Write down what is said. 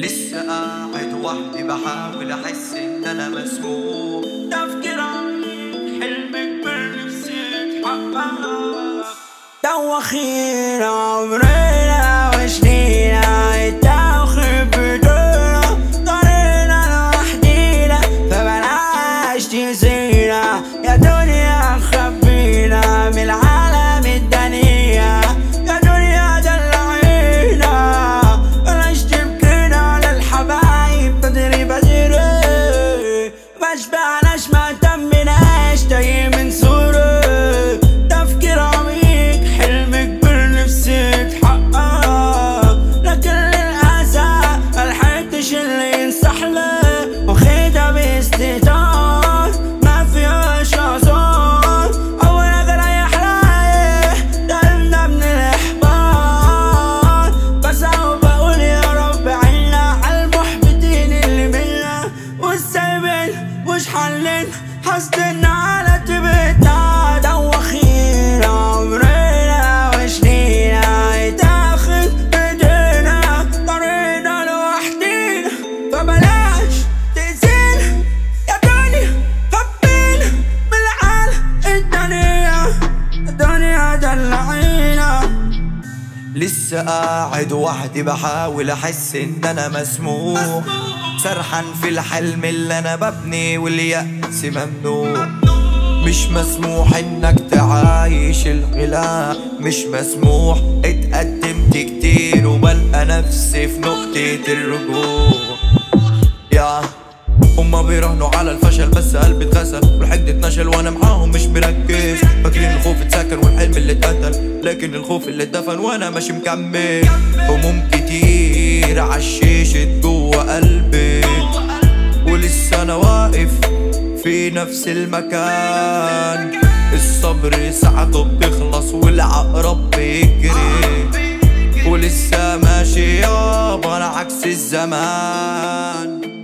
لسه قاعد وحدي بحاول احس ان انا مسموح. تفكير عميق حلم كبير نفسي اتحقق. دوخين عمرنا وسنينا التوخي بدونا طريقنا لوحدينا فبلاش تزينا يا دنيا خبينا من العالم الدنيا. يا دنيا دلعينا بلاش تبكينا للحبايب بدري بدري ما شبعناش ما تمناش تايه من صورة. تفكير عميق حلم كبير نفسي اتحقق لكن للأسف ملحقتش اللي ينصح لي واخدها باستهتار ما فيهاش اعذار. اول اقدر اريح رايح تعبنا من الاحباط بسعى وبقول يا رب عنا على المحبطين اللي منا والسايبين مش حلين حاسدنا على تبتنا. دوخين عمرنا وسنينا يتاخد بايدينا طريقنا لوحدينا فبلاش تأذينا يا دنيا خبينا من العالم الدنيا دلعينا. لسه قاعد وحدي بحاول احس ان انا مسموح. سرحان في الحلم اللي انا ببني واليأس ممنوع. مش مسموح انك تعايش الغلاء مش مسموح. اتقدمت كتير وبلقى نفسي في نقطة الرجوع. يا هما بيراهنوا على الفشل بس قلبي اتغسل والحقد اتنشل وانا معاهم مش مركز. فاكرين الخوف اتسكن والحلم اللي اتقتل لكن الخوف اللي اتدفن وانا ماشي مكمل. هموم كتير عشيشت جوا قلبي ولسه انا واقف في نفس المكان. الصبر ساعته بتخلص والعقرب بيجري ولسه ماشي يابا على عكس الزمان.